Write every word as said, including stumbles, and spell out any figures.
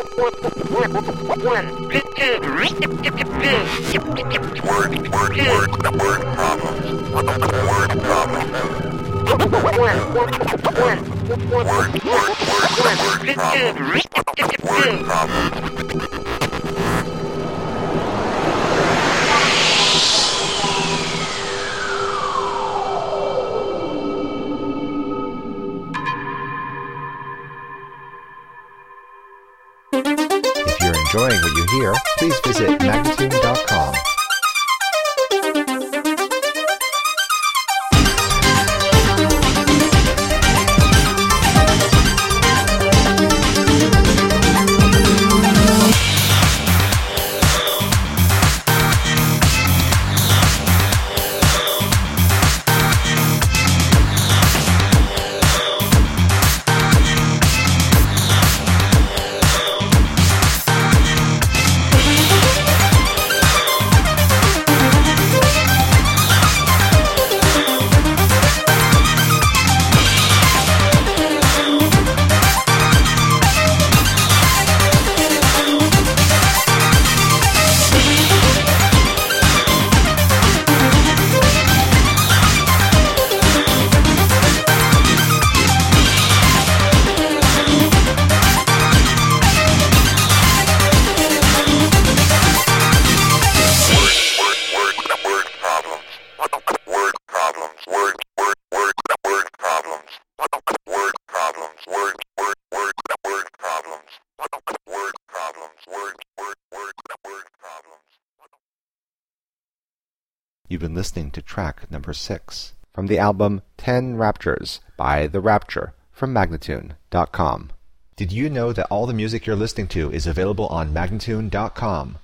If you're enjoying what you hear, please visit magnatune dot com. You've been listening to track number six from the album Ten Raptures by The Rapture from magnatune dot com. Did you know that all the music you're listening to is available on magnatune dot com?